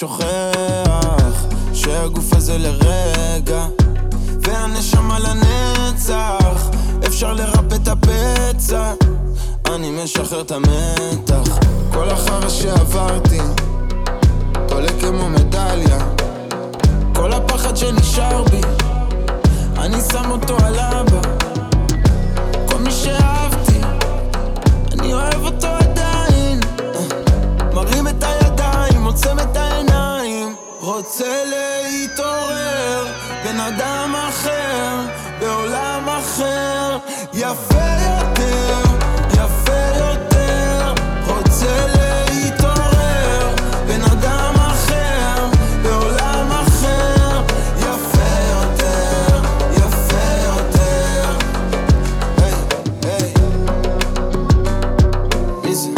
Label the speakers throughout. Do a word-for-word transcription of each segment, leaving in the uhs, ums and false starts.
Speaker 1: שוכח שהגוף הזה לרגע והנשמה לנצח, אפשר לרפא את הפצע, אני משחרר את המתח. כל החרא שעברתי עולה כמו מדליה, כל הפחד שנשאר בי אני שם אותו על אבא. כל מי שאהבתי אני אוהב אותו עדיין, מרים את הידיים, עוצם את העיניים, רוצה להתעורר, בן אדם אחר, בעולם אחר, יפה יותר, יפה יותר, רוצה להתעורר, בן אדם אחר, בעולם אחר, יפה יותר, יפה יותר. היי, היי, מי זה?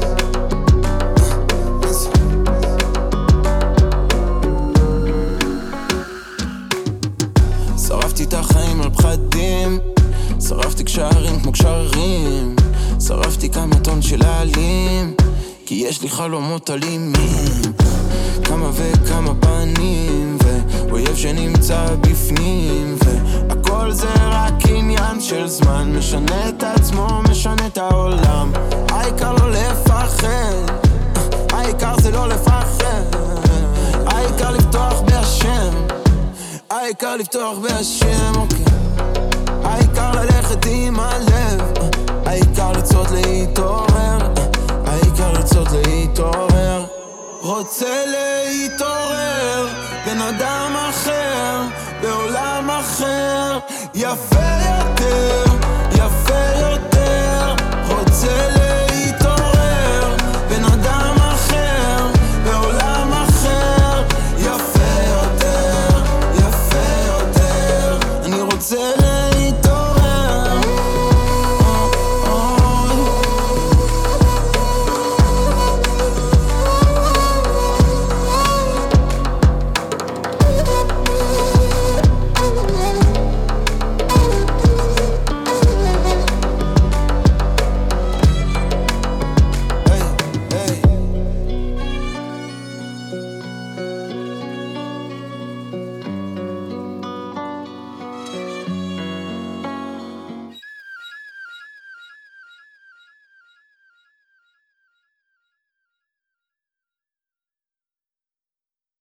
Speaker 1: מי זה? שרפתי את החיים על פחדים, שרפתי קשרים כמו קשרים, שרפתי כמה טון של העלים, כי יש לי חלומות אלימים, כמה וכמה פנים ואויב שנמצא בפנים, והכל זה רק עניין של זמן, משנה את עצמו, משנה את העולם. העיקר לא לפחד, העיקר זה לא לפחד, העיקר לפתוח בהשם, העיקר לפתוח בהשם, אוקיי. העיקר ללכת עם הלב, העיקר לצעות להתעורר, העיקר לצעות להתעורר, רוצה להתעורר, בן אדם אחר, בעולם אחר, יפה יותר, יפה יותר, רוצה